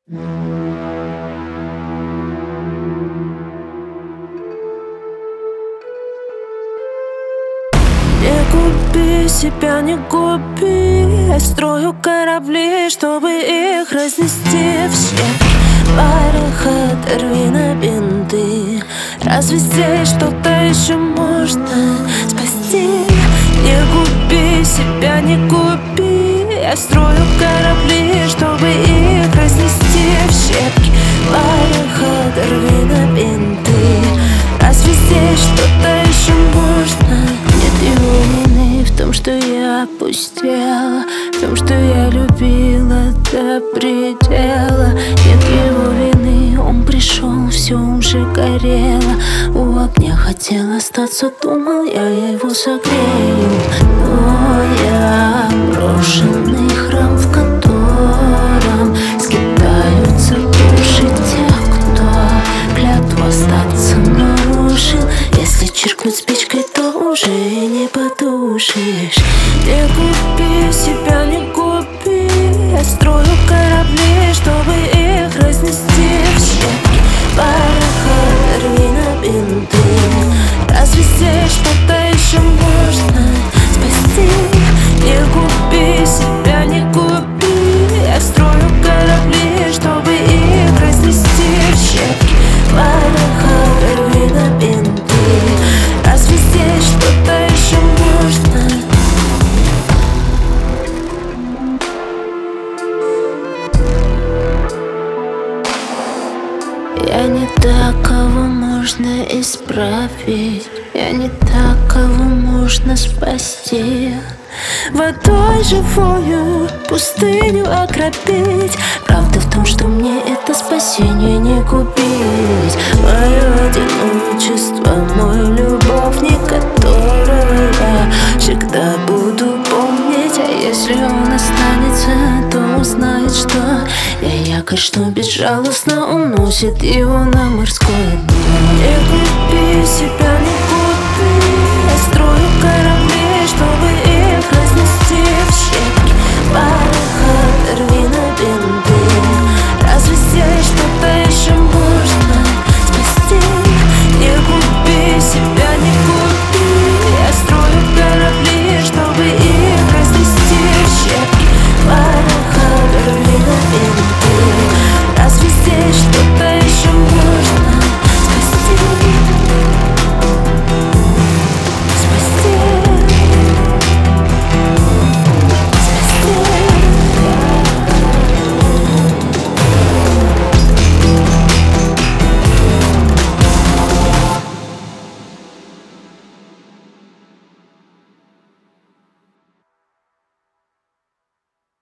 Не губи себя, не губи. Я строю корабли, чтобы их разнести в щепки. Парах, оторви на бинты. Разве здесь что-то еще можно спасти? Не губи себя, не губи. Я строю корабли, чтобы их разнести в щепки. Парах, оторви на бинты. Разве здесь что-то еще можно? Нет его вины в том, что я опустела, в том, что я любила до предела. Нет его вины, он пришел, все уже горело. У огня хотел остаться, думал, я его согрею. Но я брошенный храм, в котором скитаются души тех, кто клятву остаться нарушил. Если чиркнуть спичкой, то уже не потушишь. Не губи себя, не губи. Я строю корабли, чтобы их разнести в щепки. Парах, оторви на бинты. Разве здесь что-то еще можно спасти? Не губи себя, не губи. Я строю корабли, чтобы их разнести в щепки. Парах, оторви на бинты. Разве здесь что-то еще можно? Я не та, кого можно исправить. Я не та, кого можно спасти. Водой живую пустыню окропить. Правда в том, что мне это спасение не купить. Мое одиночество, мой любовник, которого я всегда буду помнить. А если он останется, то узнает, что я якорь, что безжалостно уносит его на морское дно. Не губи себя, не